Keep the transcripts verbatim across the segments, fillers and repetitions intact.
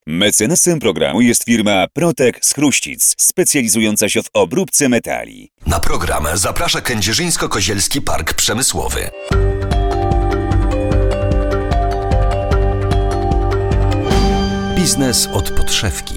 Mecenasem programu jest firma Protek z Chruścic, specjalizująca się w obróbce metali. Na program zaprasza Kędzierzyńsko-Kozielski Park Przemysłowy. Biznes od podszewki.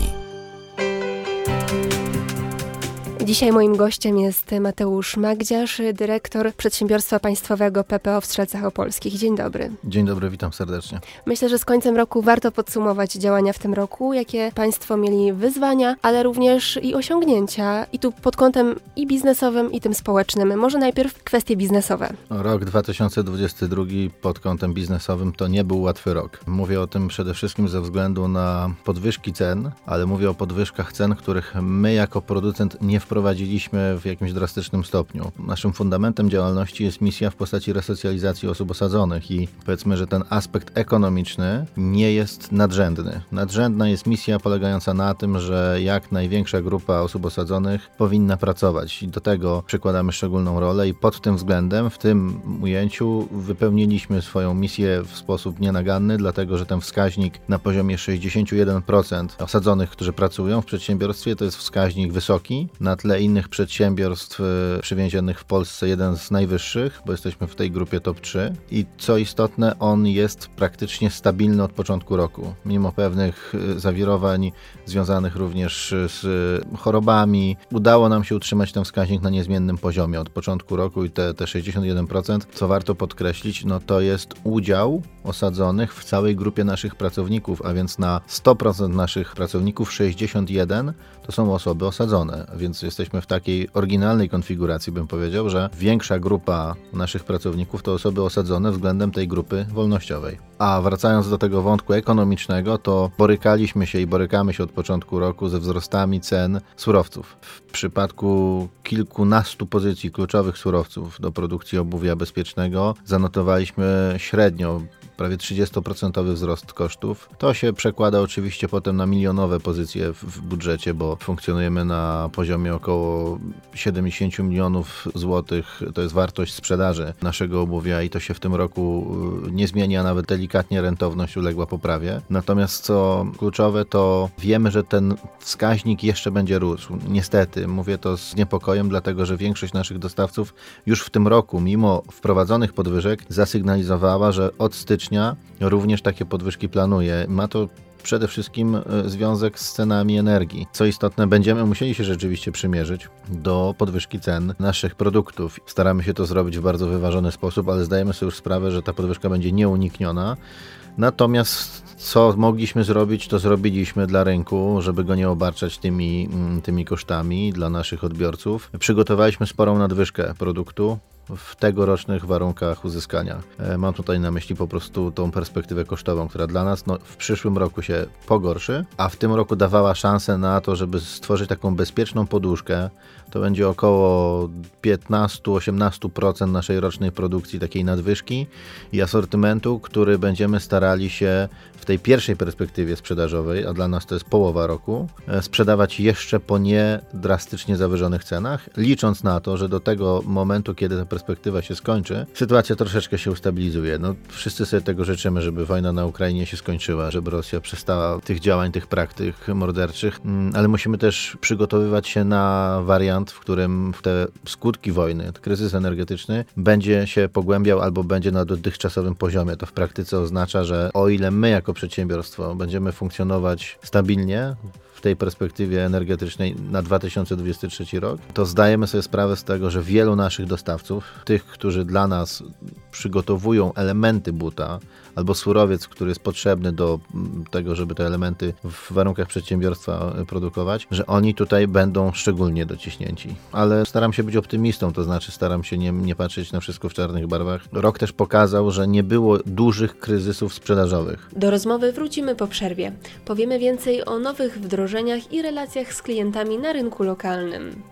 Dzisiaj moim gościem jest Mateusz Magdziarz, dyrektor przedsiębiorstwa państwowego P P O w Strzelcach Opolskich. Dzień dobry. Dzień dobry, witam serdecznie. Myślę, że z końcem roku warto podsumować działania w tym roku, jakie państwo mieli wyzwania, ale również i osiągnięcia. I tu pod kątem i biznesowym, i tym społecznym. Może najpierw kwestie biznesowe. Rok dwa tysiące dwudziesty drugi pod kątem biznesowym to nie był łatwy rok. Mówię o tym przede wszystkim ze względu na podwyżki cen, ale mówię o podwyżkach cen, których my jako producent nie wprowadziliśmy w jakimś drastycznym stopniu. Naszym fundamentem działalności jest misja w postaci resocjalizacji osób osadzonych i powiedzmy, że ten aspekt ekonomiczny nie jest nadrzędny. Nadrzędna jest misja polegająca na tym, że jak największa grupa osób osadzonych powinna pracować i do tego przykładamy szczególną rolę i pod tym względem, w tym ujęciu wypełniliśmy swoją misję w sposób nienaganny, dlatego że ten wskaźnik na poziomie sześćdziesiąt jeden procent osadzonych, którzy pracują w przedsiębiorstwie, to jest wskaźnik wysoki, na tle innych przedsiębiorstw przywięzionych w Polsce jeden z najwyższych, bo jesteśmy w tej grupie top trzy i co istotne, on jest praktycznie stabilny od początku roku. Mimo pewnych zawirowań związanych również z chorobami, udało nam się utrzymać ten wskaźnik na niezmiennym poziomie od początku roku i te, te sześćdziesiąt jeden procent, co warto podkreślić, no to jest udział osadzonych w całej grupie naszych pracowników, a więc na sto procent naszych pracowników sześćdziesiąt jeden procent to są osoby osadzone, a więc jesteśmy w takiej oryginalnej konfiguracji, bym powiedział, że większa grupa naszych pracowników to osoby osadzone względem tej grupy wolnościowej. A wracając do tego wątku ekonomicznego, to borykaliśmy się i borykamy się od początku roku ze wzrostami cen surowców. W przypadku kilkunastu pozycji kluczowych surowców do produkcji obuwia bezpiecznego zanotowaliśmy średnio prawie trzydzieści procent wzrost kosztów. To się przekłada oczywiście potem na milionowe pozycje w, w budżecie, bo funkcjonujemy na poziomie około siedemdziesiąt milionów złotych. To jest wartość sprzedaży naszego obuwia i to się w tym roku nie zmienia, nawet delikatnie rentowność uległa poprawie. Natomiast co kluczowe, to wiemy, że ten wskaźnik jeszcze będzie rósł. Niestety, mówię to z niepokojem, dlatego że większość naszych dostawców już w tym roku, mimo wprowadzonych podwyżek, zasygnalizowała, że od stycznia również takie podwyżki planuje. Ma to przede wszystkim związek z cenami energii. Co istotne, będziemy musieli się rzeczywiście przymierzyć do podwyżki cen naszych produktów. Staramy się to zrobić w bardzo wyważony sposób, ale zdajemy sobie już sprawę, że ta podwyżka będzie nieunikniona. Natomiast co mogliśmy zrobić, to zrobiliśmy dla rynku, żeby go nie obarczać tymi, tymi kosztami dla naszych odbiorców. Przygotowaliśmy sporą nadwyżkę produktu w tegorocznych warunkach uzyskania. Mam tutaj na myśli po prostu tą perspektywę kosztową, która dla nas no, w przyszłym roku się pogorszy, a w tym roku dawała szansę na to, żeby stworzyć taką bezpieczną poduszkę. To będzie około piętnaście do osiemnastu procent naszej rocznej produkcji, takiej nadwyżki i asortymentu, który będziemy starali się w tej pierwszej perspektywie sprzedażowej, a dla nas to jest połowa roku, sprzedawać jeszcze po nie drastycznie zawyżonych cenach, licząc na to, że do tego momentu, kiedy ta perspektywa się skończy, sytuacja troszeczkę się ustabilizuje. No, wszyscy sobie tego życzymy, żeby wojna na Ukrainie się skończyła, żeby Rosja przestała tych działań, tych praktyk morderczych, ale musimy też przygotowywać się na wariant, w którym te skutki wojny, kryzys energetyczny będzie się pogłębiał albo będzie na dotychczasowym poziomie. To w praktyce oznacza, że o ile my jako przedsiębiorstwo będziemy funkcjonować stabilnie w tej perspektywie energetycznej na dwa tysiące dwudziesty trzeci rok, to zdajemy sobie sprawę z tego, że wielu naszych dostawców, tych, którzy dla nas przygotowują elementy buta albo surowiec, który jest potrzebny do tego, żeby te elementy w warunkach przedsiębiorstwa produkować, że oni tutaj będą szczególnie dociśnięci. Ale staram się być optymistą, to znaczy staram się nie, nie patrzeć na wszystko w czarnych barwach. Rok też pokazał, że nie było dużych kryzysów sprzedażowych. Do rozmowy wrócimy po przerwie. Powiemy więcej o nowych wdrożeniach i relacjach z klientami na rynku lokalnym.